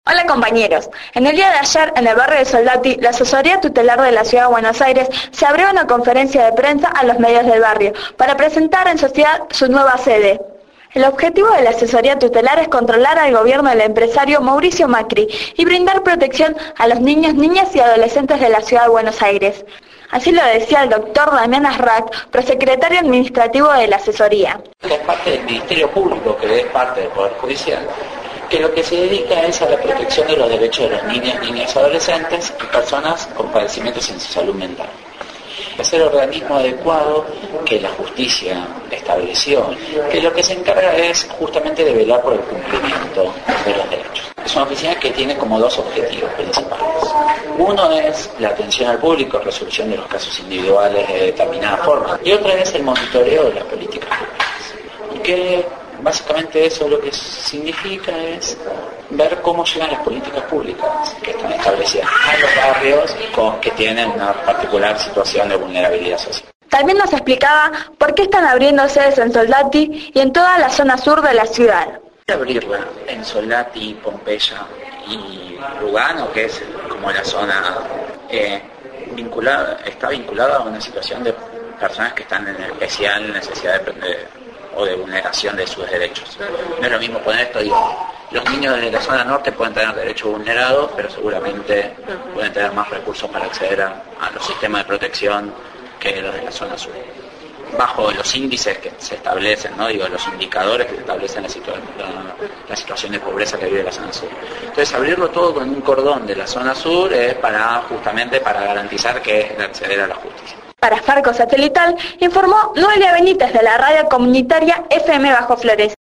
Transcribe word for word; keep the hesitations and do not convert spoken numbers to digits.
Hola compañeros, en el día de ayer en el barrio de Soldati, la asesoría tutelar de la Ciudad de Buenos Aires se abrió una conferencia de prensa a los medios del barrio para presentar en sociedad su nueva sede. El objetivo de la asesoría tutelar es controlar al gobierno del empresario Mauricio Macri y brindar protección a los niños, niñas y adolescentes de la Ciudad de Buenos Aires. Así lo decía el doctor Damián Asrac, prosecretario administrativo de la asesoría. Es parte del Ministerio Público, que es parte del Poder Judicial, que lo que se dedica es a la protección de los derechos de los niños, niñas y adolescentes y personas con padecimientos en su salud mental. Es el organismo adecuado que la justicia estableció, que lo que se encarga es justamente de velar por el cumplimiento de los derechos. Es una oficina que tiene como dos objetivos principales. Uno es la atención al público, resolución de los casos individuales de determinada forma, y otro es el monitoreo de las políticas públicas. Y que básicamente eso lo que significa es ver cómo llegan las políticas públicas que están establecidas a los barrios con, que tienen una particular situación de vulnerabilidad social. También nos explicaba por qué están abriendo sedes en Soldati y en toda la zona sur de la ciudad. Abrirla en Soldati, Pompeya y Lugano, que es como la zona eh, vinculada, está vinculada a una situación de personas que están en especial necesidad de, de o de vulneración de sus derechos. No es lo mismo poner esto, digo, los niños de la zona norte pueden tener derechos vulnerados, pero seguramente pueden tener más recursos para acceder a, a los sistemas de protección que los de la zona sur. Bajo los índices que se establecen, ¿no? Digo, los indicadores que se establecen la, situa la, la situación de pobreza que vive la zona sur. Entonces, abrirlo todo con un cordón de la zona sur es para justamente para garantizar que es de acceder a la justicia. Para Farco Satelital, informó Noelia Benítez de la radio comunitaria F M Bajo Flores.